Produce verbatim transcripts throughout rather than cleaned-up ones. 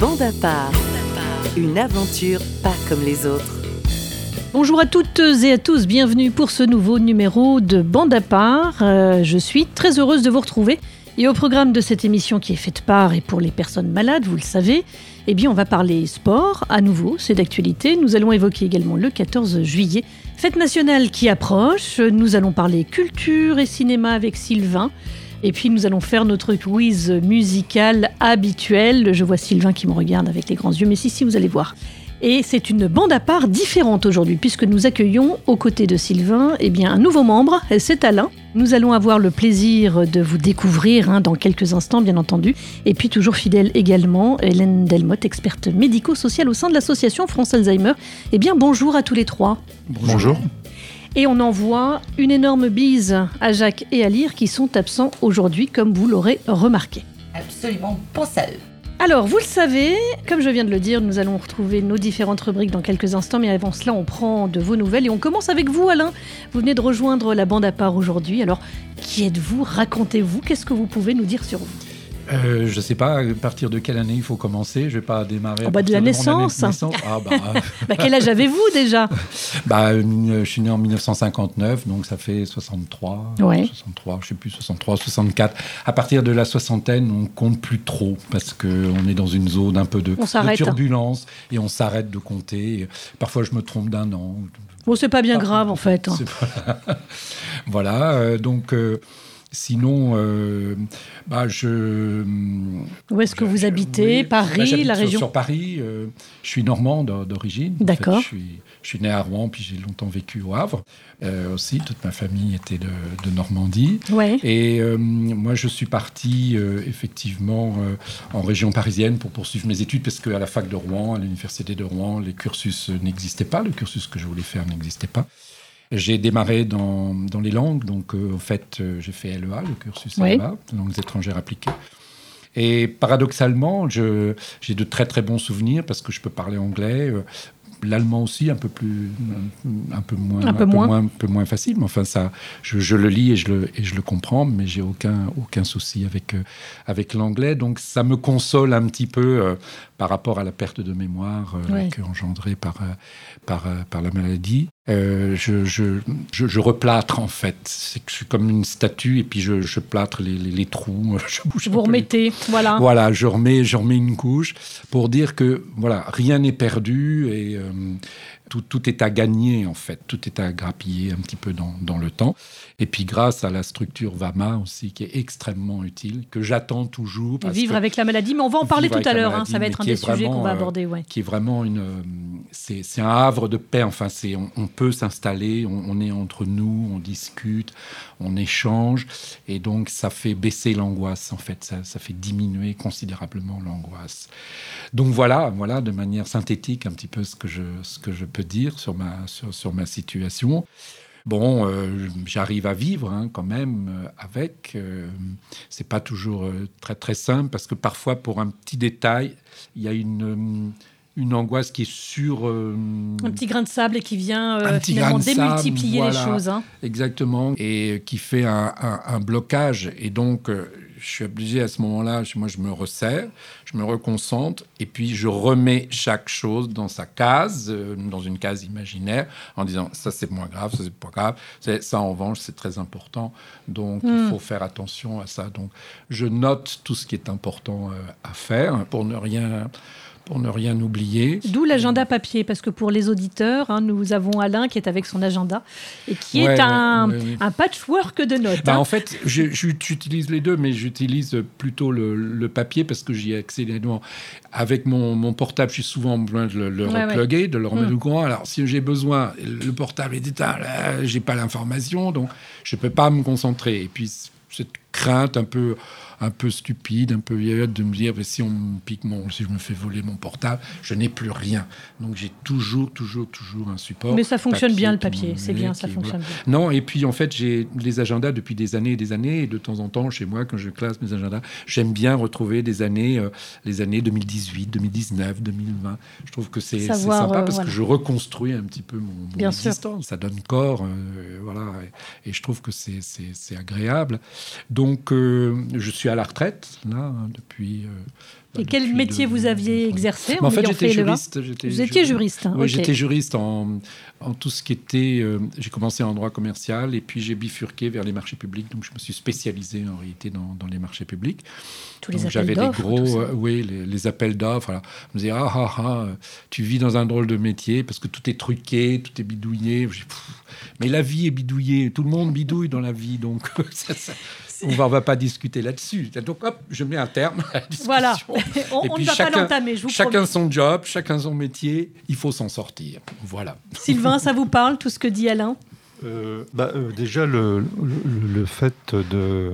Bande à part, une aventure pas comme les autres. Bonjour à toutes et à tous, bienvenue pour ce nouveau numéro de Bande à part. Euh, je suis très heureuse de vous retrouver. Et au programme de cette émission qui est faite par et pour les personnes malades, vous le savez, eh bien on va parler sport, à nouveau, c'est d'actualité. Nous allons évoquer également le quatorze juillet, fête nationale qui approche. Nous allons parler culture et cinéma avec Sylvain. Et puis nous allons faire notre quiz musical habituel. Je vois Sylvain qui me regarde avec les grands yeux, mais si, si, vous allez voir. Et c'est une bande à part différente aujourd'hui, puisque nous accueillons aux côtés de Sylvain eh bien, un nouveau membre, c'est Alain. Nous allons avoir le plaisir de vous découvrir hein, dans quelques instants, bien entendu. Et puis toujours fidèle également, Hélène Delmotte, experte médico-sociale au sein de l'association France Alzheimer. Eh bien, bonjour à tous les trois. Bonjour. Et on envoie une énorme bise à Jacques et à Lyre qui sont absents aujourd'hui, comme vous l'aurez remarqué. Absolument, pense à eux. Alors, vous le savez, comme je viens de le dire, nous allons retrouver nos différentes rubriques dans quelques instants, mais avant cela, on prend de vos nouvelles et on commence avec vous, Alain. Vous venez de rejoindre la bande à part aujourd'hui, alors qui êtes-vous ? Racontez-vous, qu'est-ce que vous pouvez nous dire sur vous ? Euh, je ne sais pas à partir de quelle année il faut commencer. Je ne vais pas démarrer. Oh à bah de la partir naissance. De mon naissance. Ah bah, bah, quel âge avez-vous déjà ? bah, euh, je suis né en dix-neuf cent cinquante-neuf, donc ça fait soixante-trois. Ouais. soixante-trois, je ne sais plus, soixante-trois, soixante-quatre. À partir de la soixantaine, on ne compte plus trop parce qu'on est dans une zone un peu de, de turbulence et on s'arrête de compter. Parfois, je me trompe d'un an. Bon, c'est pas bien ah, grave en fait. Hein. Pas... voilà, euh, donc. Euh, Sinon, euh, bah je. Où est-ce que je, vous habitez ? Oui, Paris, bah, la région. Sur, sur Paris, euh, je suis normand d'origine. D'accord. En fait, je, suis, je suis né à Rouen, puis j'ai longtemps vécu au Havre. Euh, aussi, toute ma famille était de, de Normandie. Ouais. Et euh, moi, je suis parti euh, effectivement euh, en région parisienne pour poursuivre mes études, parce qu'à la fac de Rouen, à l'université de Rouen, les cursus n'existaient pas. Le cursus que je voulais faire n'existait pas. J'ai démarré dans, dans les langues, donc euh, en fait, euh, j'ai fait L E A, le cursus oui. L E A, langues étrangères appliquées. Et paradoxalement, je, j'ai de très très bons souvenirs parce que je peux parler anglais, euh, l'allemand aussi, un peu plus, un, un peu moins, un peu un moins. peu moins, un peu moins facile. Mais enfin, ça, je, je le lis et je le et je le comprends, mais j'ai aucun aucun souci avec euh, avec l'anglais. Donc ça me console un petit peu euh, par rapport à la perte de mémoire euh, oui. engendrée par euh, par euh, par la maladie. Euh, je, je, je, je replâtre en fait. C'est que je suis comme une statue et puis je, je plâtre les, les, les trous. Je bouge Vous remettez, les... voilà. Voilà, je remets, je remets une couche pour dire que voilà, rien n'est perdu et euh, tout, tout est à gagner en fait. Tout est à grappiller un petit peu dans, dans le temps. Et puis grâce à la structure V A M A aussi qui est extrêmement utile, que j'attends toujours. Parce vivre avec la maladie, mais on va en parler tout à l'heure. Maladie, hein, ça va être un des vraiment, sujets qu'on va aborder. Ouais. Euh, qui est vraiment une, c'est, c'est un havre de paix. Enfin, c'est on, on peut s'installer, on, on est entre nous, on discute, on échange, et donc ça fait baisser l'angoisse. En fait, ça, ça fait diminuer considérablement l'angoisse. Donc voilà, voilà, de manière synthétique, un petit peu ce que je, ce que je peux dire sur ma, sur, sur ma situation. Bon, euh, j'arrive à vivre hein, quand même euh, avec. Euh, c'est pas toujours euh, très très simple parce que parfois, pour un petit détail, il y a une euh, une angoisse qui est sur euh, un petit grain de sable et qui vient euh, finalement démultiplier sable, voilà, les choses. Hein. Exactement, et qui fait un, un, un blocage. Et donc, euh, je suis obligé à ce moment-là, moi, je me resserre, je me reconcentre, et puis je remets chaque chose dans sa case, euh, dans une case imaginaire, en disant ça c'est moins grave, ça c'est pas grave, c'est, ça en revanche c'est très important. Donc mm. il faut faire attention à ça. Donc je note tout ce qui est important euh, à faire pour ne rien. Pour ne rien oublier. D'où l'agenda papier, parce que pour les auditeurs, hein, nous avons Alain qui est avec son agenda et qui ouais, est un, ouais, ouais. un patchwork de notes. Bah, hein. En fait, je, je, j'utilise les deux, mais j'utilise plutôt le, le papier parce que j'y ai accès énormément. Avec mon, mon portable, je suis souvent besoin de le, le ouais, repluguer, ouais. de le remettre mmh. au courant. Alors, si j'ai besoin, le portable est éteint, là, j'ai pas l'information, donc je peux pas me concentrer. Et puis, cette crainte un peu... un peu stupide, un peu vieillotte de me dire si on me pique mon, si je me fais voler mon portable, je n'ai plus rien. Donc j'ai toujours, toujours, toujours un support. Mais ça fonctionne papier, bien le papier, c'est bien, ça fonctionne voilà. bien. Non, et puis en fait j'ai les agendas depuis des années et des années, et de temps en temps chez moi quand je classe mes agendas, j'aime bien retrouver des années, euh, les années deux mille dix-huit, deux mille dix-neuf, deux mille vingt. Je trouve que c'est, Savoir, c'est sympa euh, parce voilà. que je reconstruis un petit peu mon, mon bien existence. Sûr. Ça donne corps, euh, voilà, et, et je trouve que c'est, c'est, c'est agréable. Donc donc, euh, je suis à la retraite, là, depuis... Euh, bah, Et quel métier de, vous aviez exercé en, en fait, j'étais juriste. J'étais vous étiez juriste, hein, Oui, okay. j'étais juriste en, en tout ce qui était... Euh, j'ai commencé en droit commercial et puis j'ai bifurqué vers les marchés publics. Donc, je me suis spécialisé en réalité dans, dans les marchés publics. Tous les donc, appels j'avais d'offres. Des gros, euh, oui, les, les appels d'offres. Voilà. On me disait, ah, ah, ah, tu vis dans un drôle de métier parce que tout est truqué, tout est bidouillé. J'ai, mais la vie est bidouillée. Tout le monde bidouille dans la vie. Donc, ça, ça, on ne va, va pas discuter là-dessus. Donc, hop, je mets un terme à la discussion. Voilà. on, et on puis ne va chacun, pas l'entamer, je vous chacun promets. son job, chacun son métier. Il faut s'en sortir. Voilà. Sylvain, ça vous parle, tout ce que dit Alain ? euh, bah, euh, Déjà, le, le, le fait de...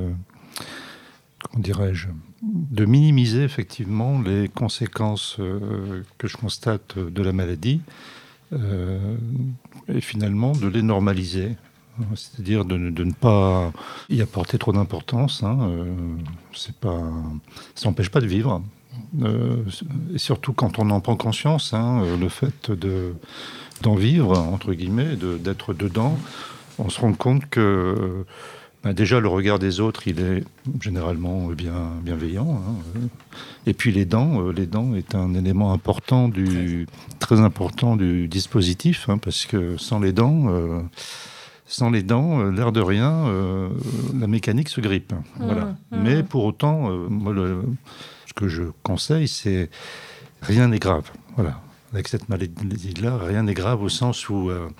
Comment dirais-je de minimiser effectivement les conséquences euh, que je constate de la maladie euh, et finalement de les normaliser. C'est-à-dire de, de ne pas y apporter trop d'importance. Hein, euh, c'est pas, ça n'empêche pas de vivre. Euh, et surtout quand on en prend conscience, hein, le fait de, d'en vivre, entre guillemets, de, d'être dedans, on se rend compte que ben déjà le regard des autres, il est généralement bien, bienveillant. Hein. Et puis les dents, les dents est un élément important du, très important du dispositif, hein, parce que sans les dents... Euh, Sans les dents, euh, l'air de rien, euh, la mécanique se grippe. Mmh, voilà. Mmh. Mais pour autant, euh, moi, le, ce que je conseille, c'est rien n'est grave. Voilà. Avec cette maladie-là, rien n'est grave au sens où... Euh,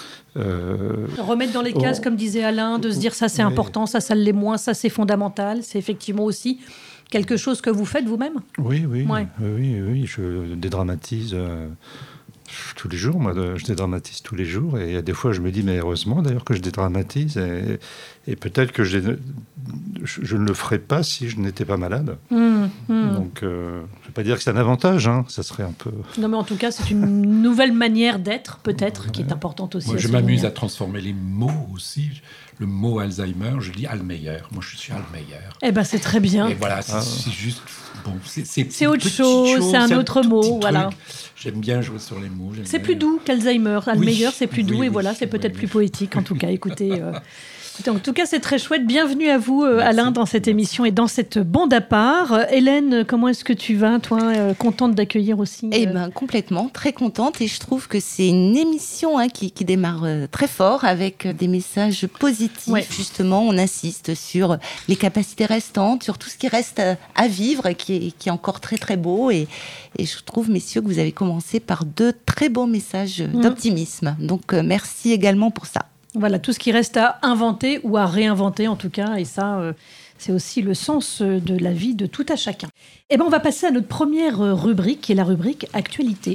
euh, Remettre dans les cases, oh, comme disait Alain, de se dire ça c'est oui. important, ça ça l'est moins, ça c'est fondamental. C'est effectivement aussi quelque chose que vous faites vous-même ? Oui, oui. Ouais. Oui, oui, je dédramatise... Euh, tous les jours, moi, je dédramatise tous les jours. Et il y a des fois, je me dis, mais heureusement d'ailleurs que je dédramatise. Et, et peut-être que je, je, je ne le ferais pas si je n'étais pas malade. Mmh, mmh. Donc, euh, je ne vais pas dire que c'est un avantage. Hein, ça serait un peu... Non, mais en tout cas, c'est une nouvelle manière d'être, peut-être, ouais. qui est importante aussi. Moi, je m'amuse à transformer les mots aussi. Le mot Alzheimer, je dis Almeyer. Moi, je suis Almeyer. Eh bien, c'est très bien. Et voilà, c'est, ah. c'est juste... Bon, c'est, c'est, c'est autre chose, chose, c'est un c'est autre un mot, voilà. Truc. J'aime bien jouer sur les mots. C'est plus doux qu'Alzheimer. Almeyer, oui, c'est plus doux, oui, et oui, voilà, c'est oui, peut-être oui, plus oui. poétique, en tout cas. Écoutez, euh, écoutez, en tout cas, c'est très chouette. Bienvenue à vous, euh, Alain, dans cette émission et dans cette bande à part. Euh, Hélène, comment est-ce que tu vas, toi, euh, contente d'accueillir aussi euh... Eh bien, complètement, très contente. Et je trouve que c'est une émission hein, qui, qui démarre euh, très fort, avec des messages positifs. Ouais. Justement, on insiste sur les capacités restantes, sur tout ce qui reste à, à vivre, et qui est, qui est encore très, très beau. Et, et je trouve, messieurs, que vous avez commencé par deux très beaux messages mmh. d'optimisme. Donc, euh, merci également pour ça. Voilà, tout ce qui reste à inventer ou à réinventer, en tout cas. Et ça, euh, c'est aussi le sens de la vie de tout à chacun. Eh bien, on va passer à notre première rubrique, qui est la rubrique Actualité.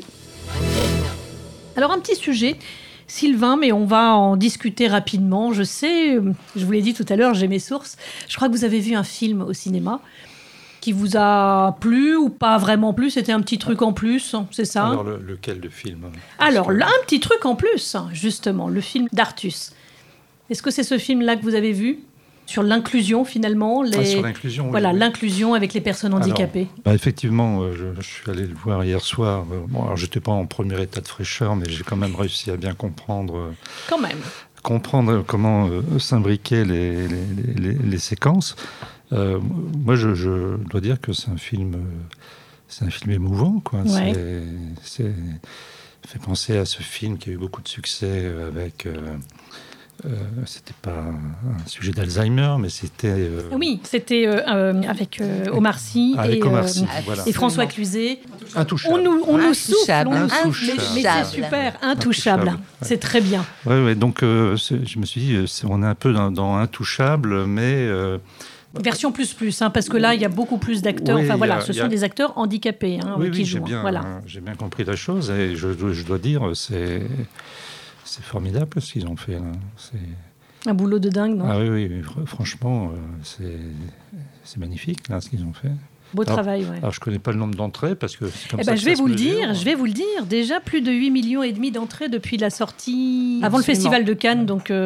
Alors, un petit sujet, Sylvain, mais on va en discuter rapidement. Je sais, je vous l'ai dit tout à l'heure, j'ai mes sources. Je crois que vous avez vu un film au cinéma qui vous a plu ou pas vraiment plu. C'était un petit truc en plus, c'est ça ? Alors, le, lequel de film ? Alors, là, un petit truc en plus, justement, le film d'Artus. Est-ce que c'est ce film-là que vous avez vu ? Sur l'inclusion, finalement les... ah, Sur l'inclusion, Voilà, oui, oui. l'inclusion avec les personnes handicapées. Alors, bah, effectivement, euh, je, je suis allé le voir hier soir. Euh, bon, alors, je n'étais pas en premier état de fraîcheur, mais j'ai quand même réussi à bien comprendre... Euh, quand même. Comprendre comment euh, s'imbriquaient les, les, les, les séquences. Euh, moi, je, je dois dire que c'est un film, euh, c'est un film émouvant, quoi. Ouais. C'est, c'est, ça fait penser à ce film qui a eu beaucoup de succès avec. Euh, euh, c'était pas un sujet d'Alzheimer, mais c'était. Euh, oui, c'était euh, euh, avec euh, Omar Sy avec et, Omar Sy, euh, voilà. et François Cluzet. Intouchable. On nous, on nous souffle, on nous Intouchable. souffle, mais, mais c'est super, intouchable. intouchable. Ouais. C'est très bien. Ouais, ouais, donc, euh, je me suis dit, c'est, on est un peu dans, dans Intouchable, mais. Euh, Version plus plus, hein, parce que là, il y a beaucoup plus d'acteurs. Oui, enfin voilà, a, ce sont a... des acteurs handicapés hein, oui, qui oui, jouent. J'ai bien, voilà. euh, j'ai bien compris la chose et je, je dois dire, c'est, c'est formidable ce qu'ils ont fait. Là. C'est... Un boulot de dingue, non ? Ah oui, oui, franchement, euh, c'est, c'est magnifique là, ce qu'ils ont fait. Beau alors, travail, ouais. Alors, je ne connais pas le nombre d'entrées parce que c'est comme eh ça ben, que je vais ça vous se le dire, mesure. je vais vous le dire. Déjà, plus de huit millions et demi d'entrées depuis la sortie... Avant Absolument. le Festival de Cannes, donc euh, mai.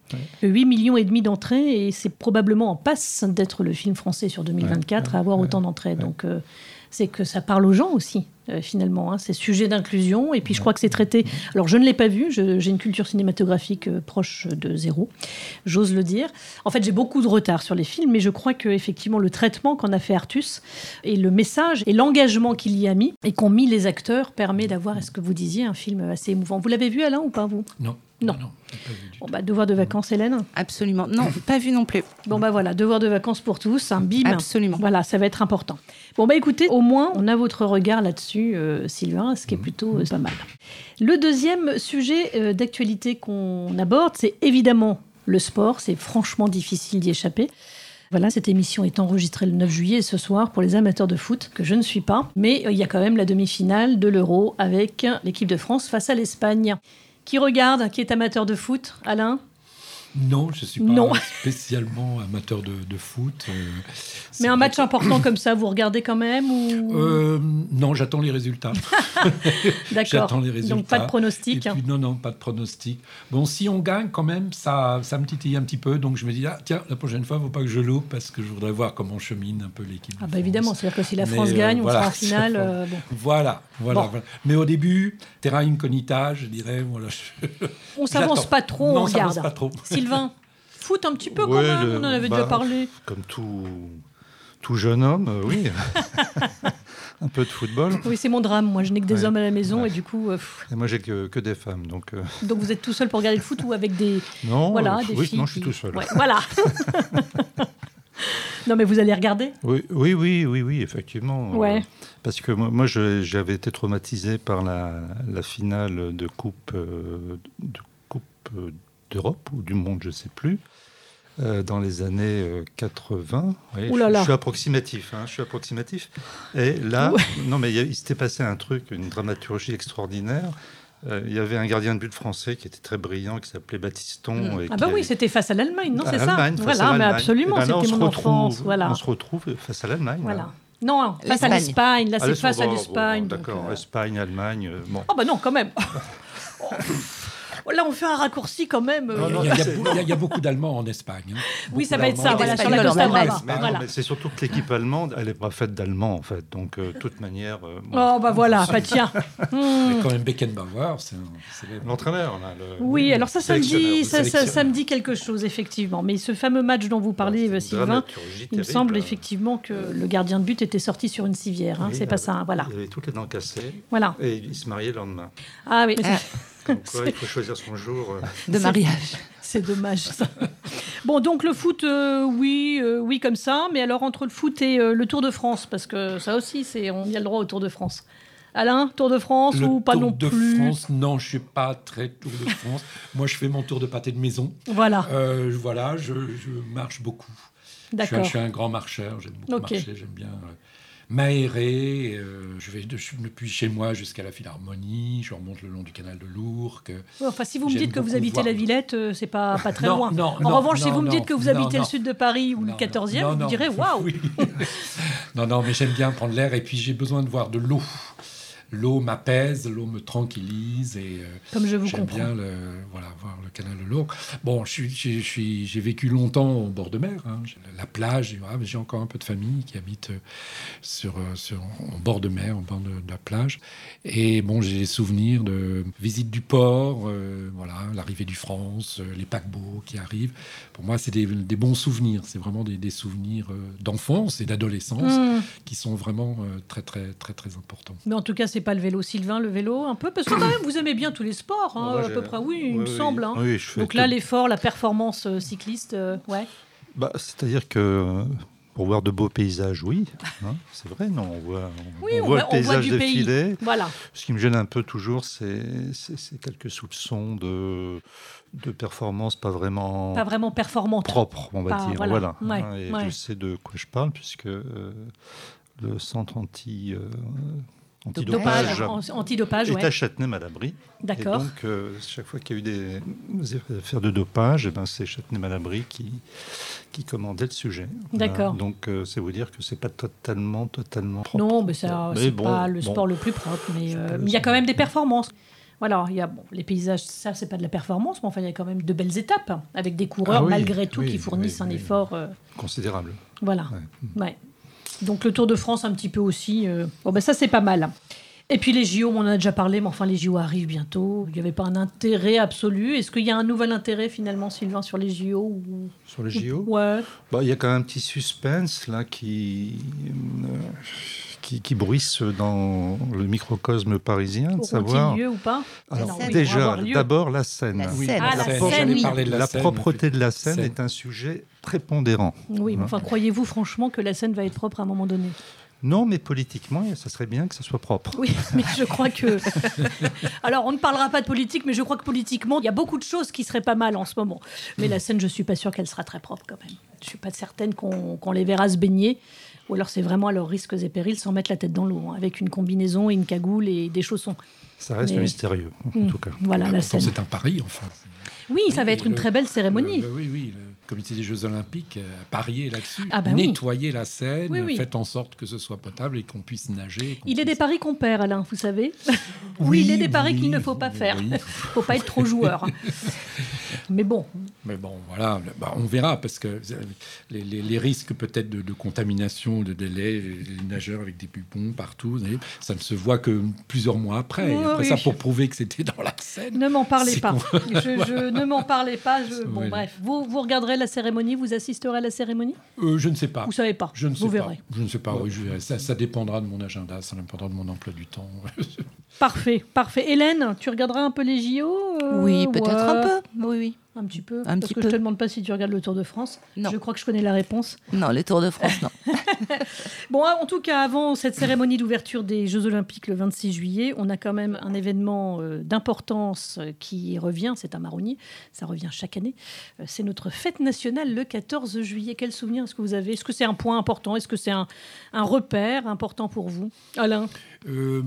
Ouais. huit millions et demi d'entrées, et c'est probablement en passe d'être le film français sur deux mille vingt-quatre ouais, à avoir ouais, autant d'entrées. Ouais. Donc, euh, c'est que ça parle aux gens aussi, euh, finalement. Hein. C'est sujet d'inclusion, et puis je crois que c'est traité... Alors, je ne l'ai pas vu, je, j'ai une culture cinématographique euh, proche de zéro, j'ose le dire. En fait, j'ai beaucoup de retard sur les films, mais je crois qu'effectivement, le traitement qu'en a fait Artus, et le message, et l'engagement qu'il y a mis, et qu'ont mis les acteurs, permet d'avoir, est-ce que vous disiez, un film assez émouvant. Vous l'avez vu, Alain, ou pas, vous ? Non. Non. non, non pas vu du bon, bah, devoir de vacances, Hélène ? Absolument. Non, pas vu non plus. Bon, bah voilà, devoir de vacances pour tous, un bim. Absolument. Voilà, ça va être important. Bon, bah écoutez, au moins, on a votre regard là-dessus, euh, Sylvain, ce qui est plutôt euh, pas mal. Le deuxième sujet euh, d'actualité qu'on aborde, c'est évidemment le sport. C'est franchement difficile d'y échapper. Voilà, cette émission est enregistrée le neuf juillet ce soir pour les amateurs de foot, que je ne suis pas. Mais il euh, y a quand même la demi-finale de l'Euro avec l'équipe de France face à l'Espagne. Qui regarde, qui est amateur de foot, Alain ? Non, je ne suis pas non. spécialement amateur de, de foot. Euh, Mais un match que... important comme ça, vous regardez quand même ou... euh, Non, j'attends les résultats. D'accord, j'attends les résultats. Donc pas de pronostic. Et puis, non, non, pas de pronostic. Bon, si on gagne quand même, ça, ça me titille un petit peu. Donc je me dis, ah, tiens, la prochaine fois, il ne faut pas que je loupe parce que je voudrais voir comment chemine un peu l'équipe. Ah bah évidemment, c'est-à-dire que si la France Mais, gagne, euh, on voilà, sera en finale. Euh, bon. Voilà, voilà, bon. voilà. Mais au début, terra incognita, je dirais. Voilà, je... On s'avance J'attends. pas trop, non, on regarde. s'avance pas trop. Sylvain, foot un petit peu quand ouais, même, le, on en avait bah, déjà parlé. Comme tout, tout jeune homme, euh, oui. Un peu de football. Oui, c'est mon drame. Moi, je n'ai que des ouais. hommes à la maison ouais. et du coup... Euh, et moi, j'ai que, que des femmes. Donc, euh... donc vous êtes tout seul pour regarder le foot ou avec des... Non, voilà, euh, des oui, filles non, je suis qui... tout seul. Ouais, voilà. Non, mais vous allez regarder ? Oui, oui, oui, oui, oui effectivement. Ouais. Euh, parce que moi, moi je, j'avais été traumatisé par la, la finale de Coupe, euh, de coupe euh, d'Europe ou du Monde, je ne sais plus, euh, dans les années euh, quatre-vingts. Oui, Ouh là là. Je, je suis approximatif. Hein, je suis approximatif. Et là, ouais. non, mais il, il s'était passé un truc, une dramaturgie extraordinaire. Euh, il y avait un gardien de but français qui était très brillant, qui s'appelait Baptiston. Mmh. Et ah qui bah oui, avait... c'était face à l'Allemagne, non, c'est ça Allemagne, voilà, mais absolument, ben là, c'était mon retrouve, enfance. Voilà. On se retrouve face à l'Allemagne. Voilà. Là. Non, face l'Espagne. à l'Espagne, là, c'est ah, face bon, à l'Espagne. Bon, d'accord, donc, euh... Espagne, Allemagne, euh, bon. Ah bah non, quand même. oh. Là, on fait un raccourci quand même. Non, non, il, y a, il, y a, il y a beaucoup d'Allemands en Espagne. Hein. Oui, ça va être ça, voilà, sur la Costa Brava. Mais, voilà. mais c'est surtout que l'équipe allemande, elle n'est pas faite d'Allemands, en fait. Donc, de euh, toute manière... Euh, bon. Oh, bah voilà, pas tiens. Mais quand même, Beckenbauer, c'est... c'est l'entraîneur, là. Le, oui, alors ça, ça me, dit, ça, ça, ça me dit quelque chose, effectivement. Mais ce fameux match dont vous parlez, ouais, Sylvain, il me semble effectivement que le gardien de but était sorti sur une civière. Hein, oui, c'est pas ça, voilà. Il avait toutes les dents cassées. Voilà. Et il se mariait le lendemain. Ah oui, ah. Comme quoi, il faut choisir son jour. Euh... De mariage. C'est dommage, ça. Bon, donc le foot, euh, oui, euh, oui, comme ça. Mais alors, entre le foot et euh, le Tour de France, parce que ça aussi, c'est, on y a le droit au Tour de France. Alain, Tour de France le ou pas non plus ? Le Tour de France, non, je ne suis pas très Tour de France. Moi, je fais mon tour de pâté de maison. Voilà. Euh, voilà, je, je marche beaucoup. D'accord. Je suis, je suis un grand marcheur, j'aime beaucoup okay. marcher, j'aime bien... Euh, m'aérer, euh, je vais de, depuis chez moi jusqu'à la Philharmonie, je remonte le long du canal de l'Ourcq. Ouais, enfin, si vous me dites que vous habitez voir... la Villette, euh, c'est pas, pas très non, loin. Non, en non, revanche, non, si vous non, me dites que vous non, habitez non, le sud de Paris ou non, le quatorzième, non, vous non, direz waouh. Oui. non, non, mais j'aime bien prendre l'air et puis j'ai besoin de voir de l'eau. L'eau m'apaise, l'eau me tranquillise et euh, comme je vous j'aime comprends. bien le, voilà, voir le canal de l'Ourcq. Bon, je suis, je suis, j'ai vécu longtemps au bord de mer, hein. La plage, j'ai encore un peu de famille qui habite sur, sur, au bord de mer, au bord de, de la plage. Et bon, j'ai des souvenirs de visite du port, euh, voilà, l'arrivée du France, euh, les paquebots qui arrivent. Pour moi, c'est des, des bons souvenirs. C'est vraiment des, des souvenirs euh, d'enfance et d'adolescence mmh. qui sont vraiment euh, très, très, très, très importants. Mais en tout cas, c'est pas le vélo. Sylvain, le vélo, un peu, parce que quand même, vous aimez bien tous les sports, hein, bah, à peu près. Oui, il oui, me oui. semble. Hein. Oui, je fais donc tout. là, l'effort, la performance euh, cycliste, euh, ouais. Bah, c'est-à-dire que pour voir de beaux paysages, oui, hein, c'est vrai, non, on voit, on, oui, on on voit voit, le paysage défiler. Voilà. Ce qui me gêne un peu toujours, c'est, c'est, c'est quelques soupçons de, de performance pas vraiment, pas vraiment performante, propre, on va pas, dire. Voilà. Ouais, hein, et ouais. je sais de quoi je parle puisque euh, le centre anti euh, Antidopage, antidopage est ouais. à Châtenay-Malabry. D'accord. Et donc, euh, chaque fois qu'il y a eu des, des affaires de dopage, eh ben, c'est Châtenay-Malabry qui, qui commandait le sujet. D'accord. Voilà. Donc, euh, c'est vous dire que c'est pas totalement, totalement propre. Non, mais ça, mais c'est bon, pas le bon. sport le plus propre, mais euh, il y a quand même des performances. Voilà, il y a bon, les paysages, ça c'est pas de la performance, mais enfin il y a quand même de belles étapes hein, avec des coureurs Ah oui, malgré tout oui, qui fournissent oui, un oui. effort. Euh, Considérable. voilà. Ouais. Ouais. Donc le Tour de France un petit peu aussi. Euh, bon ben ça c'est pas mal. Et puis les J O, on en a déjà parlé, mais enfin les J O arrivent bientôt. Il n'y avait pas un intérêt absolu. Est-ce qu'il y a un nouvel intérêt finalement, Sylvain, sur les J O ou... Sur les J O, Ouais. bah, il y a quand même un petit suspense là qui, euh, qui, qui bruisse dans le microcosme parisien, de Auront-ils savoir. lieu ou pas? Alors La scène. déjà, Avoir lieu. d'abord la scène. La Oui. scène. Ah, la scène. scène, J'allais oui. parler de la, La scène, propreté de la scène Scène. est un sujet prépondérant. Oui, mais enfin croyez-vous franchement que la scène va être propre à un moment donné? Non, mais politiquement, ça serait bien que ça soit propre. Oui, mais je crois que... Alors, on ne parlera pas de politique, mais je crois que politiquement, il y a beaucoup de choses qui seraient pas mal en ce moment. Mais la scène, je ne suis pas sûre qu'elle sera très propre quand même. Je ne suis pas certaine qu'on qu'on les verra se baigner. Ou alors, c'est vraiment à leurs risques et périls sans mettre la tête dans l'eau, hein, avec une combinaison et une cagoule et des chaussons. Ça reste Mais- mystérieux, en Mmh. tout cas. Voilà, la Pourtant, scène. c'est un pari, enfin. Oui, ça va Et être une le- très belle cérémonie. Le- le- oui, oui, le comité des Jeux Olympiques a parié là-dessus. Ah bah oui. Nettoyer la Seine, Oui, oui. faites en sorte que ce soit potable et qu'on puisse nager. qu'on Il est des puisse- paris qu'on perd, Alain, vous savez. Oui, Oui, il est des paris oui, qu'il ne faut pas faire. oui. Il ne faut pas être trop joueur. Mais bon, Mais bon, voilà, le- bah, on verra, parce que euh, les, les- les risques peut-être de, de contamination, de délai, les nageurs avec des pupons partout, vous savez, ça ne se voit que plusieurs mois après. Et Oui, après oui. ça, pour prouver que c'était dans la Seine. ne m'en parlez C'est pas. con. Je, je- ne m'en parlez pas. Je- Bon, Oui. bref. Vous, vous regarderez la cérémonie, vous assisterez à la cérémonie? Euh, je ne sais pas. Vous savez pas. Je ne sais vous pas. verrez. Je ne sais pas, oui, je verrai. Ça, ça dépendra de mon agenda, ça dépendra de mon emploi du temps. Parfait, parfait. Hélène, tu regarderas un peu les J O euh, Oui, peut-être ouais. un peu. Oui, oui. Un petit peu. Un Parce petit que peu. je te demande pas si tu regardes le Tour de France. Non. Je crois que je connais la réponse. Non, le Tour de France, non. Bon, en tout cas, avant cette cérémonie d'ouverture des Jeux Olympiques le vingt-six juillet, on a quand même un événement euh, d'importance euh, qui revient. C'est un marronnier. Ça revient chaque année. Euh, c'est notre fête nationale le quatorze juillet. Quel souvenir est-ce que vous avez? Est-ce que c'est un point important? Est-ce que c'est un, un repère important pour vous? Alain? Euh,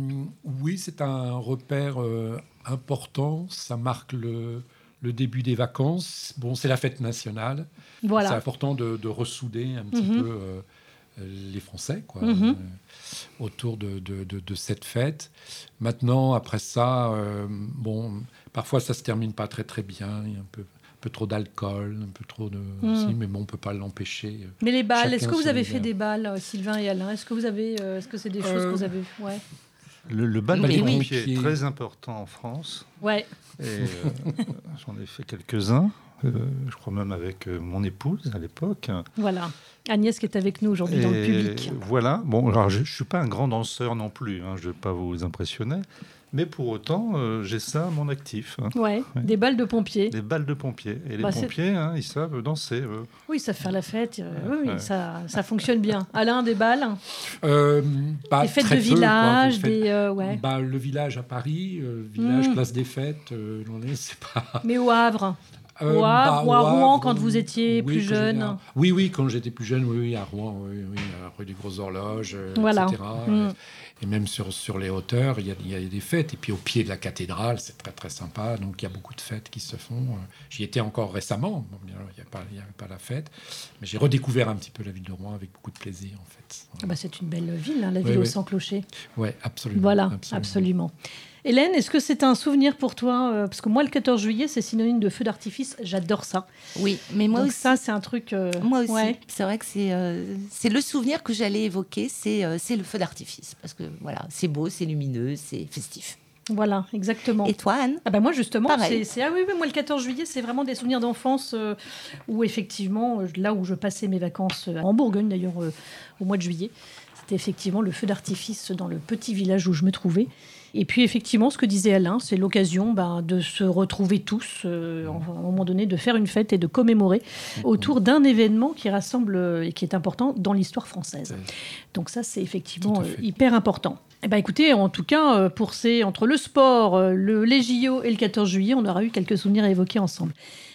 oui, c'est un repère euh, important. Ça marque le, le début des vacances. Bon, c'est la fête nationale. C'est Voilà. important de, de ressouder un petit Mhm. peu euh, les Français, quoi, Mhm. euh, autour de, de- de- de cette fête. Maintenant, après ça, euh, bon, parfois ça se termine pas très très bien. Il y a un peu, un peu trop d'alcool, un peu trop de, Mhm. si, mais bon, on peut pas l'empêcher. Mais les balles, Chacun est-ce que vous son avez univers. fait des balles, euh, Sylvain et Alain? Est-ce que vous avez, euh, est-ce que c'est des choses Euh, que vous avez? Ouais. Le, le bal Oui, des oui. pompiers est très important en France. Ouais. Et euh, j'en ai fait quelques-uns. Euh, je crois même avec euh, mon épouse à l'époque. Voilà. Agnès qui est avec nous aujourd'hui dans le Et public. Voilà. Bon, alors je ne suis pas un grand danseur non plus, hein, je ne vais pas vous impressionner. Mais pour autant, euh, j'ai ça à mon actif. hein. Ouais, Ouais. des balles de pompiers. Des balles de pompiers. Et les Bah, c'est- pompiers, hein, ils savent danser. eux. Oui, ça fait faire la fête. euh, oui, oui, Ouais. ça, ça fonctionne bien. Alain, des balles, Euh, pas des fêtes très de peu, quoi. village, Des fêtes- des euh, ouais. Bah, le village à Paris, euh, village, Mm. place des fêtes, euh, j'en ai, c'est pas. Mais au Havre. Euh, Au Havre, ou à au Rouen, Havre, quand vous étiez oui, plus quand j'étais jeune. à- Oui, oui, quand j'étais plus jeune, oui, oui, à Rouen, oui, oui, à rue des Grosses Horloges, euh, Voilà. et cetera. Mm. Et même sur, sur les hauteurs, il y, a, il y a des fêtes. Et puis au pied de la cathédrale, c'est très très sympa. Donc il y a beaucoup de fêtes qui se font. Euh, J'y étais encore récemment. Bon, bien, il n'y a pas, il y avait pas la fête, mais j'ai redécouvert un petit peu la ville de Rouen avec beaucoup de plaisir, en fait. Ah bah, c'est une belle ville, hein, la Oui, ville au oui. sans clocher. Ouais, absolument. Voilà, absolument. Hélène, est-ce que c'est un souvenir pour toi euh, Parce que moi, le quatorze juillet, c'est synonyme de feu d'artifice. J'adore ça. Oui, mais moi Donc aussi. ça, c'est un truc... euh, Moi aussi. ouais. C'est vrai que c'est euh, c'est le souvenir que j'allais évoquer, c'est euh, c'est le feu d'artifice. Parce que voilà, c'est beau, c'est lumineux, c'est festif. Voilà, exactement. Et toi, Anne? Ah bah moi justement, Pareil. c'est, c'est- ah oui, oui, moi le quatorze juillet, c'est vraiment des souvenirs d'enfance euh, où effectivement, euh, là où je passais mes vacances euh, en Bourgogne d'ailleurs euh, au mois de juillet, c'était effectivement le feu d'artifice dans le petit village où je me trouvais. Et puis effectivement, ce que disait Alain, c'est l'occasion ben, de se retrouver tous, euh, en- à un moment donné, de faire une fête et de commémorer autour d'un événement qui rassemble euh, et qui est important dans l'histoire française. Donc ça, c'est effectivement Tout à euh, fait. hyper important. Eh ben, écoutez, en tout cas, euh, pour ces, entre le sport, euh, le, les J O et le quatorze juillet, on aura eu quelques souvenirs à évoquer ensemble.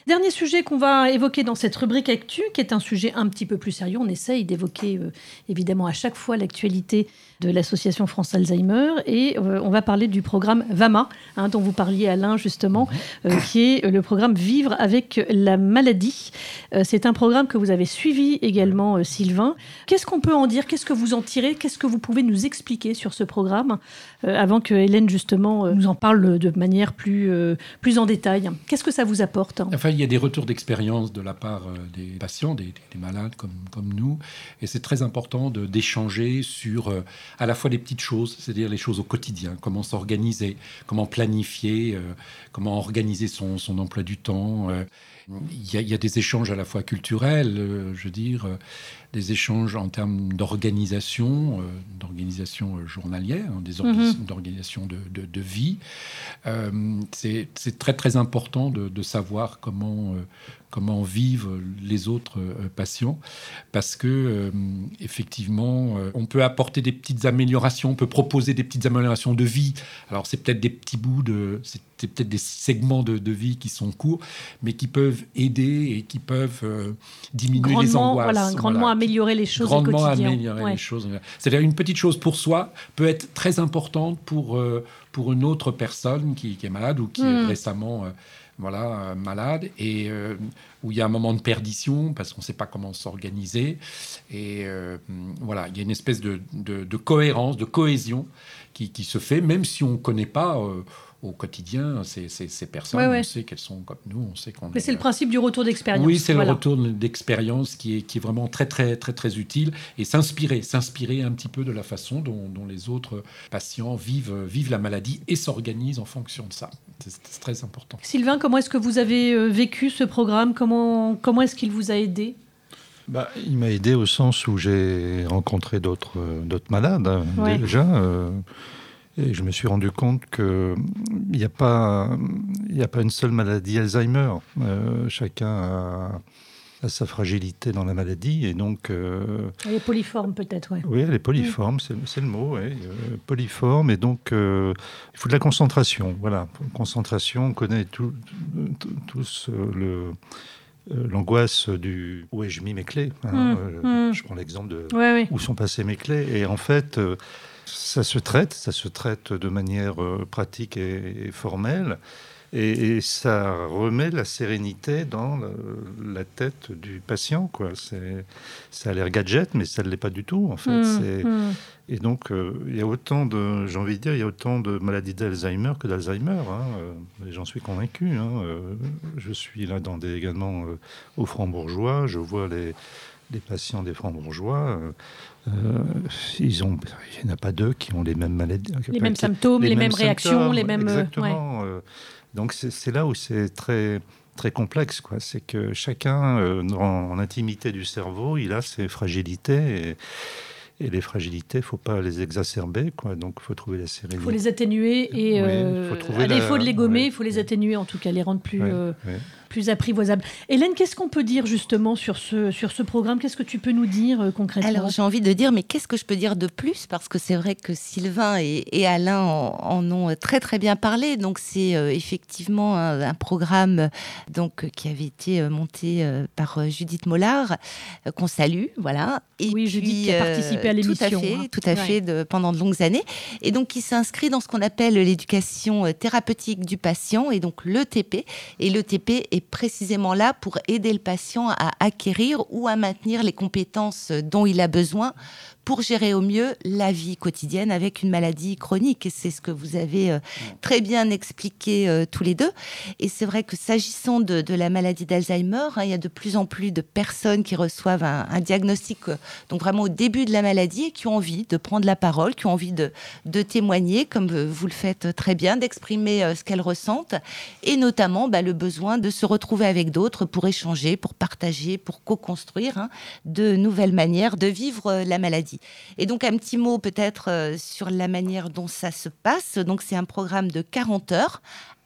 Dernier sujet qu'on va évoquer dans cette rubrique Actu, qui est un sujet un petit peu plus sérieux. On essaye d'évoquer euh, évidemment à chaque fois l'actualité de l'association France Alzheimer. Et euh, on va parler du programme VAMA, hein, dont vous parliez Alain justement, euh, qui est le programme Vivre avec la maladie. Euh, c'est un programme que vous avez suivi également, euh, Sylvain. Qu'est-ce qu'on peut en dire? Qu'est-ce que vous en tirez? Qu'est-ce que vous pouvez nous expliquer sur ce programme euh, avant que Hélène justement euh, nous en parle de manière plus, euh, plus en détail? Qu'est-ce que ça vous apporte? Enfin, il y a des retours d'expérience de la part des patients, des, des malades comme, comme nous. Et c'est très important de, d'échanger sur euh, à la fois les petites choses, c'est-à-dire les choses au quotidien, comment s'organiser, comment planifier, euh, comment organiser son, son emploi du temps. Euh, il, y a, il y a des échanges à la fois culturels, euh, je veux dire, euh, des échanges en termes d'organisation, euh, d'organisation journalière, hein, des orga- mmh. d'organisation de, de, de vie. Euh, c'est, c'est très très important de, de savoir comment, euh, comment vivent les autres euh, patients, parce que euh, effectivement, euh, on peut apporter des petites améliorations, on peut proposer des petites améliorations de vie. Alors c'est peut-être des petits bouts de, c'est, c'est peut-être des segments de, de vie qui sont courts, mais qui peuvent aider et qui peuvent euh, diminuer grandement, les angoisses. Voilà, grandement voilà. améliorer les choses grandement au quotidien. améliorer ouais. les choses. C'est-à-dire une petite chose pour soi peut être très importante pour euh, pour une autre personne qui, qui est malade ou qui mmh. est récemment euh, voilà euh, malade et euh, où il y a un moment de perdition parce qu'on ne sait pas comment s'organiser et euh, voilà il y a une espèce de, de, de cohérence, de cohésion qui, qui se fait même si on ne connaît pas. Euh, au quotidien, ces, ces, ces personnes, ouais, ouais. on sait qu'elles sont comme nous, on sait qu'on. Mais est, c'est le principe du retour d'expérience. Oui, c'est voilà. le retour d'expérience qui est, qui est vraiment très, très, très, très utile et s'inspirer, s'inspirer un petit peu de la façon dont, dont les autres patients vivent, vivent la maladie et s'organisent en fonction de ça. C'est, c'est très important. Sylvain, comment est-ce que vous avez vécu ce programme? Comment, comment est-ce qu'il vous a aidé? Bah, il m'a aidé au sens où j'ai rencontré d'autres, d'autres malades, hein, ouais. déjà. Euh, Et je me suis rendu compte qu'il n'y a pas, il n'y a pas une seule maladie Alzheimer. Euh, chacun a, a sa fragilité dans la maladie. Et donc, euh, elle est polyforme peut-être, oui. Oui, elle est polyforme, mmh. c'est, c'est le mot, ouais, euh, polyforme. Et donc, euh, il faut de la concentration. Voilà, concentration, on connaît tout, tout, tous euh, le... l'angoisse du « où ai-je mis mes clés hein, mmh, euh, mmh. Je prends l'exemple de ouais, ouais. où sont passées mes clés. Et en fait, euh, ça se traite, ça se traite de manière euh, pratique et, et formelle. Et, et ça remet la sérénité dans la, la tête du patient, quoi. C'est, ça a l'air gadget, mais ça ne l'est pas du tout, en fait. Mmh, c'est, mmh. Et donc, euh, il y a autant de, j'ai envie de dire, il y a autant de maladies d'Alzheimer que d'Alzheimer. Hein, euh, et j'en suis convaincu. Hein, euh, je suis là dans des, également euh, aux Francs-Bourgeois. Je vois les, les patients des Francs-Bourgeois. Euh, euh, ils ont, il n'y en a pas deux qui ont les mêmes maladies. Les mêmes symptômes, les, les mêmes, mêmes réactions, les mêmes... Exactement. Ouais. Euh, donc, c'est, c'est là où c'est très... très complexe, quoi. C'est que chacun, euh, en, en intimité du cerveau, il a ses fragilités et, et les fragilités, il ne faut pas les exacerber, quoi. Donc, il faut trouver la sérénité. Il faut les atténuer et, oui, euh, à la... défaut de les gommer, il ouais, faut les atténuer, en tout cas, les rendre plus, ouais, euh, ouais. plus apprivoisables. Hélène, qu'est-ce qu'on peut dire justement sur ce, sur ce programme? Qu'est-ce que tu peux nous dire euh, concrètement? Alors, j'ai envie de dire, mais qu'est-ce que je peux dire de plus? Parce que c'est vrai que Sylvain et, et Alain en, en ont très très bien parlé. Donc, c'est euh, effectivement un, un programme donc, qui avait été euh, monté euh, par euh, Judith Mollard, euh, qu'on salue, voilà. Et oui, puis, Judith qui a participé à l'émission. Tout à fait, hein. tout à fait ouais. de, pendant de longues années. Et donc, qui s'inscrit dans ce qu'on appelle l'éducation thérapeutique du patient, et donc l'E T P. Et l'E T P est précisément là pour aider le patient à acquérir ou à maintenir les compétences dont il a besoin pour gérer au mieux la vie quotidienne avec une maladie chronique. Et c'est ce que vous avez euh, très bien expliqué euh, tous les deux. Et c'est vrai que s'agissant de, de la maladie d'Alzheimer, hein, il y a de plus en plus de personnes qui reçoivent un, un diagnostic, euh, donc vraiment au début de la maladie, et qui ont envie de prendre la parole, qui ont envie de, de témoigner, comme vous le faites très bien, d'exprimer euh, ce qu'elles ressentent, et notamment bah, le besoin de se retrouver avec d'autres pour échanger, pour partager, pour co-construire hein, de nouvelles manières de vivre euh, la maladie. Et donc, un petit mot peut-être euh, sur la manière dont ça se passe. Donc, c'est un programme de quarante heures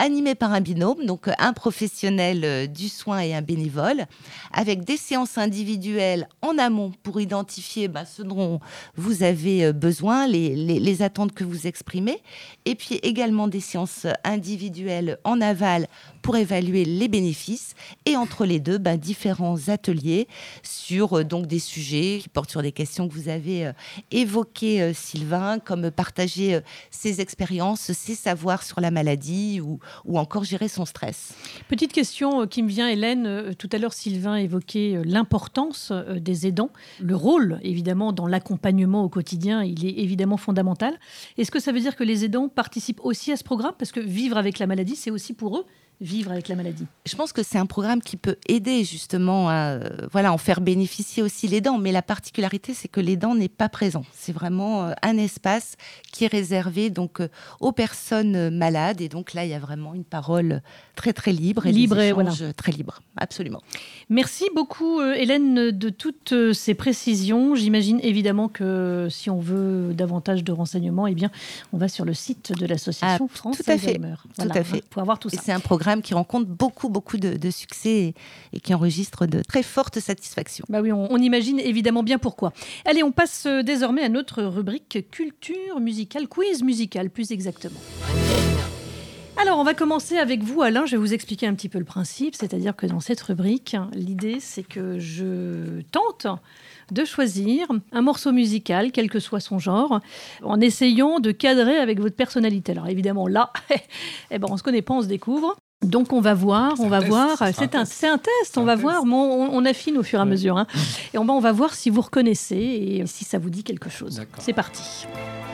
animé par un binôme, donc un professionnel du soin et un bénévole, avec des séances individuelles en amont pour identifier bah, ce dont vous avez besoin, les, les, les attentes que vous exprimez, et puis également des séances individuelles en aval pour évaluer les bénéfices, et entre les deux, bah, différents ateliers sur euh, donc des sujets qui portent sur des questions que vous avez euh, évoquées, euh, Sylvain, comme partager euh, ses expériences, ses savoirs sur la maladie ou, ou encore gérer son stress. Petite question euh, qui me vient, Hélène. Euh, tout à l'heure, Sylvain évoquait euh, l'importance euh, des aidants. Le rôle, évidemment, dans l'accompagnement au quotidien, il est évidemment fondamental. Est-ce que ça veut dire que les aidants participent aussi à ce programme ? Parce que vivre avec la maladie, c'est aussi pour eux vivre avec la maladie. Je pense que c'est un programme qui peut aider justement à euh, voilà, en faire bénéficier aussi l'aidant, mais la particularité, c'est que l'aidant n'est pas présent. C'est vraiment euh, un espace qui est réservé donc, euh, aux personnes euh, malades, et donc là, il y a vraiment une parole très très libre et libre des et échanges voilà. très libres, absolument. Merci beaucoup euh, Hélène de toutes euh, ces précisions. J'imagine évidemment que si on veut davantage de renseignements, eh bien, on va sur le site de l'association Ah, France tout à fait. Alzheimer. Voilà, tout à fait. Pour avoir tout ça. Et c'est un programme qui rencontre beaucoup, beaucoup de, de succès et, et qui enregistre de très fortes satisfactions. Bah oui, on, on imagine évidemment bien pourquoi. Allez, on passe euh, désormais à notre rubrique culture musicale, quiz musical plus exactement. Alors, on va commencer avec vous, Alain. Je vais vous expliquer un petit peu le principe. C'est-à-dire que dans cette rubrique, l'idée, c'est que je tente de choisir un morceau musical, quel que soit son genre, en essayant de cadrer avec votre personnalité. Alors, évidemment, là, eh ben, on ne se connaît pas, on se découvre. Donc on va voir, on va test, voir. C'est un un, test. c'est un test. On un va test. voir. Bon, on, on affine au fur et à mesure. Hein. Et on va, on va voir si vous reconnaissez et si ça vous dit quelque chose. D'accord. C'est parti.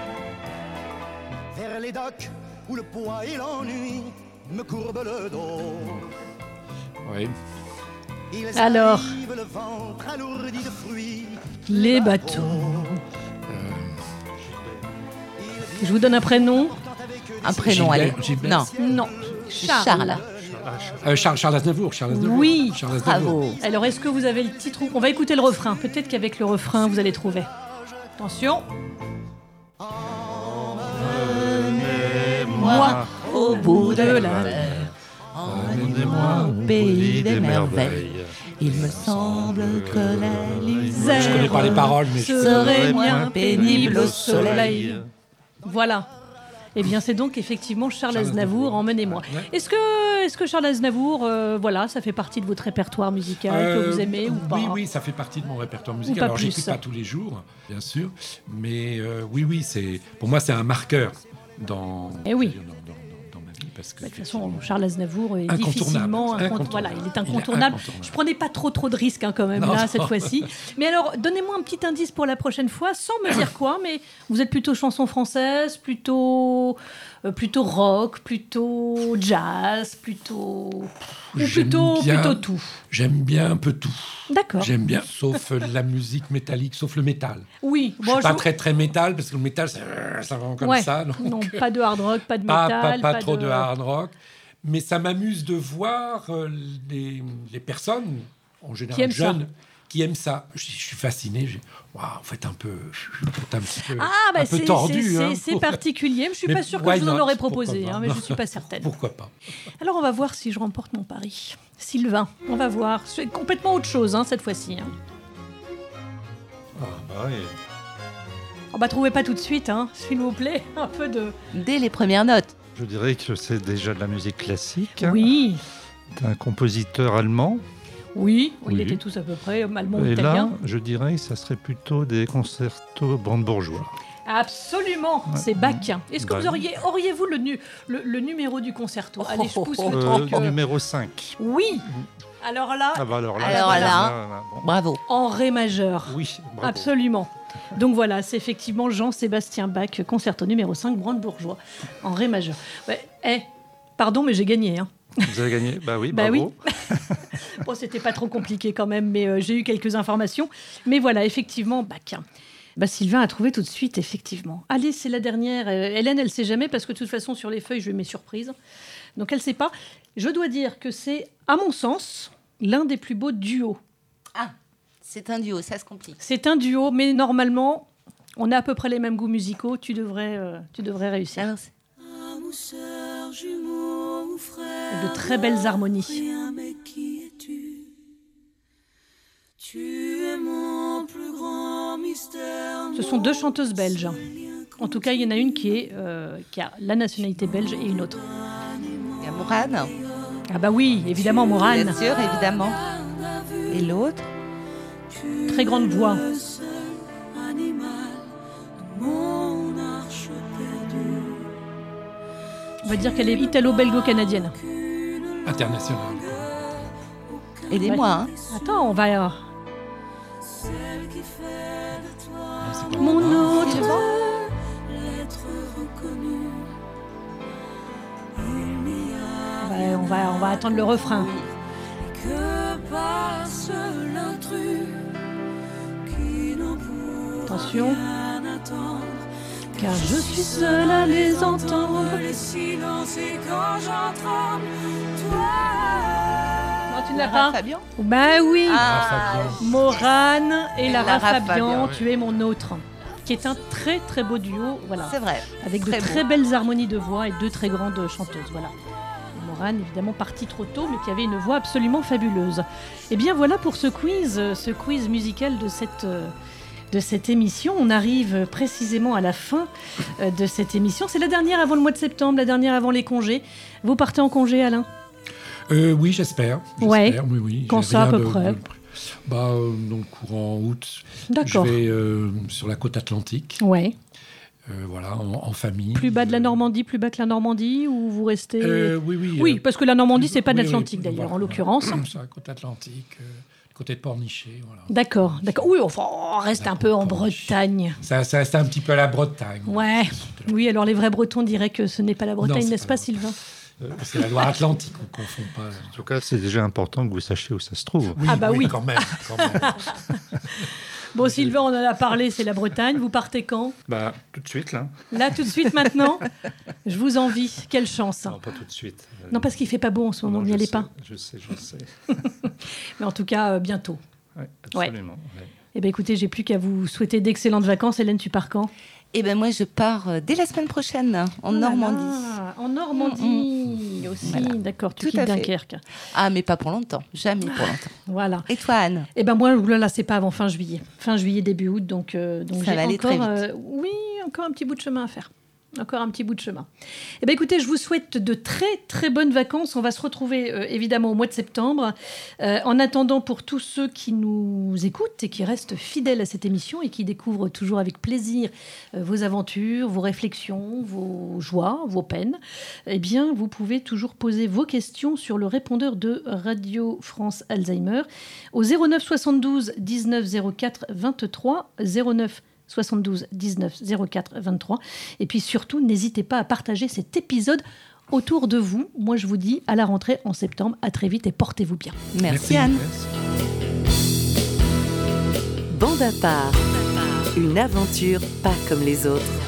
Vers les docks où le poids et l'ennui me courbent le dos. Oui. Ils Alors. arrivent le ventre alourdi de fruits. Les bateaux. Je vous donne un prénom. Un prénom, allez. Gilbert, Gilbert. Non, Non. Charles. Charles. Euh, Charles, Charles Aznavour. Charles Aznavour. Oui. Charles Aznavour. Bravo. Alors, est-ce que vous avez le titre ou- On va écouter le refrain. Peut-être qu'avec le refrain, vous allez trouver. Attention. Moi, Au bout de de la la mer, Emmenez-moi au pays des merveilles. Il me semble que la misère Je connais pas les paroles, mais je peux- serait Serait moins moins pénible au au soleil. soleil. Voilà. Eh bien, c'est donc effectivement Charles Charles Aznavour, Aznavour. Emmenez-moi. Ouais. Est-ce que, est-ce que Charles Aznavour, euh, voilà, ça fait partie de votre répertoire musical que Euh, vous aimez ou pas? Oui, oui, ça fait partie de mon répertoire musical. pas Alors, plus. j'écoute pas tous les jours, bien sûr, mais euh, oui, oui, c'est pour moi c'est un marqueur dans, Eh oui. dans, dans- dans- dans ma vie parce que De toute façon, Charles Aznavour est Incontournable. difficilement incont- Incontournable. Voilà, il est Il est incontournable. incontournable. Je prenais pas trop trop de risques hein, quand même Non, là non. cette fois-ci. Mais alors, donnez-moi un petit indice pour la prochaine fois, sans me dire quoi. Mais vous êtes plutôt chanson française, plutôt euh, plutôt rock, plutôt jazz, plutôt ou J'aime plutôt bien- plutôt tout. j'aime bien un peu tout. D'accord. J'aime bien, sauf euh, la musique métallique, sauf le métal. Oui. Je Bon, suis pas je- très très métal parce que le métal ça, ça va comme Ouais. ça. donc, Non, pas de hard rock, pas de pas, métal, pas, pas trop de... hard rock. Mais ça m'amuse de voir euh, les, les personnes, en général Qui aiment ça. jeunes, qui aiment ça. Je, je suis fasciné. Je- Waouh, vous faites un peu, vous faites un petit peu, Ah, bah un peu c'est tordu. c'est- hein, c'est- c'est pour- particulier. Je suis Mais pas sûre que why je vous en not, aurais pourquoi proposé, pas. hein, mais je suis pas certaine. Pourquoi pas? Alors on va voir si je remporte mon pari. Sylvain, on va voir. C'est complètement autre chose hein, cette fois-ci. Hein. Ah, bah oui. On va trouver pas tout de suite, hein, s'il vous plaît. Un peu de. Dès les premières notes. Je dirais que c'est déjà de la musique classique Oui, d'un compositeur allemand. oui, Oui. il était tous à peu près allemand ou Et italien. là, je dirais que ça serait plutôt des concertos brandebourgeois. Absolument, c'est Bach. Est-ce que Bah vous auriez, auriez-vous le, nu- le, le numéro du concerto? Allez, je pousse le Euh, truc. euh, numéro cinq. Oui. Alors là, Ah bah alors là, Alors là, là. là, bon. Bravo. en ré majeur. Oui, bravo. Absolument. Donc voilà, c'est effectivement Jean-Sébastien Bach, concerto numéro cinq, brandebourgeois, en ré majeur. Ouais, eh, pardon, mais j'ai gagné. Hein. Vous avez gagné. Bah oui, Bah bravo. Bon, c'était pas trop compliqué quand même, mais euh, j'ai eu quelques informations. Mais voilà, effectivement, Bach. Bah, Sylvain a trouvé tout de suite, effectivement. Allez, c'est la dernière. Euh, Hélène, elle sait jamais, parce que de toute façon, sur les feuilles, je mets surprise. Donc, elle sait pas. Je dois dire que c'est, à mon sens, l'un des plus beaux duos. Ah, c'est un duo, ça se complique. C'est un duo, mais normalement, on a à peu près les mêmes goûts musicaux. Tu devrais, euh, tu devrais réussir. Alors, c'est- Âme ou sœur, jumeau ou de très belles harmonies. Rien, mais qui es-tu? Tu es mon plus grand mystère. Ce sont deux chanteuses belges. En tout cas, il y en a une qui, est, euh, qui a la nationalité belge et une autre. Il y a Morane. Ah bah oui, évidemment, Morane. Bien sûr, évidemment. Et l'autre? Très grande voix. Le seul animal de mon arche perdue. On va dire qu'elle est italo-belgo-canadienne. International. quoi. Aidez-moi. Hein. Attends, on va... euh, Celle qui fait de toi Non, c'est pas Mon Morane. autre... l'être reconnu. Il n'y a Ouais, on, va, on va attendre le refrain. que passe l'intrus qui n'en pourra Attention. rien attendre. Car je suis seule à les entendre. Les silences et quand j'entends toi. Non, tu ne l'as Lara pas. Fabian. Bah oui. Ah, Morane et Lara Lara Fabian, Fabian, tu es mon autre. Qui est un très très beau duo, voilà. c'est vrai. Avec de très très beau. belles harmonies de voix et deux très grandes chanteuses, voilà. Et Morane, évidemment, partie trop tôt, mais qui avait une voix absolument fabuleuse. Et bien voilà pour ce quiz, euh, ce quiz musical de cette, euh, de cette émission. On arrive précisément à la fin euh, de cette émission. C'est la dernière avant le mois de septembre, la dernière avant les congés. Vous partez en congé, Alain ? Euh, oui, j'espère. Ouais. J'espère, oui, oui. Quand J'ai ça, à rien peu de- près de- Bah, euh, dans le courant août. D'accord. Je vais euh, sur la côte atlantique, Ouais. euh, voilà, en, en famille. Plus bas de la Euh, Normandie, plus bas que la Normandie, ou vous restez... euh, Oui, oui. Oui, euh, parce que la Normandie, c'est pas de oui, l'Atlantique, oui, d'ailleurs, voilà, en l'occurrence. voilà. Sur la côte atlantique, euh, côté de Pornichet, voilà. D'accord, d'accord. Oui, enfin, on reste un peu en Bretagne. Ça, ça reste un petit peu à la Bretagne. Ouais. Oui, alors les vrais Bretons diraient que ce n'est pas la Bretagne, c'est n'est-ce pas pas, la Sylvain ? Euh, C'est la Loire-Atlantique, on ne confond pas. En tout cas, c'est déjà important que vous sachiez où ça se trouve. Ah bah oui. Quand même, quand même. Bon, Sylvain, on en a parlé, c'est la Bretagne. Vous partez quand ? Bah, tout de suite, là. Là, tout de suite, maintenant ? Je vous envie. Quelle chance. Non, pas tout de suite. Non, parce qu'il fait pas beau en ce moment, Non, n'y je allez sais, pas. Je sais, je sais. Mais en tout cas, euh, bientôt. Ouais, absolument. ouais. Eh bien, écoutez, j'ai plus qu'à vous souhaiter d'excellentes vacances. Hélène, tu pars quand ? Eh ben moi, je pars euh, dès la semaine prochaine en Oh là Normandie. là, en Normandie aussi. Voilà. D'accord, tu Tout quittes à fait. Dunkerque. Ah, mais pas pour longtemps. Jamais pour longtemps. Voilà. Et toi, Anne? Eh ben moi, là, c'est pas avant fin juillet. Fin juillet, début août, donc, euh, donc Ça j'ai va aller encore, très vite. euh, oui, encore un petit bout de chemin à faire. Encore un petit bout de chemin. Eh ben écoutez, je vous souhaite de très très bonnes vacances. On va se retrouver euh, évidemment au mois de septembre. Euh, en attendant, pour tous ceux qui nous écoutent et qui restent fidèles à cette émission et qui découvrent toujours avec plaisir euh, vos aventures, vos réflexions, vos joies, vos peines, eh bien vous pouvez toujours poser vos questions sur le répondeur de Radio France Alzheimer au zéro neuf soixante-douze dix-neuf zéro quatre vingt-trois zéro neuf soixante-douze dix-neuf zéro quatre vingt-trois. Et puis surtout, n'hésitez pas à partager cet épisode autour de vous. Moi, je vous dis à la rentrée en septembre. À très vite et portez-vous bien. Merci, Anne. Bande à part, une aventure pas comme les autres.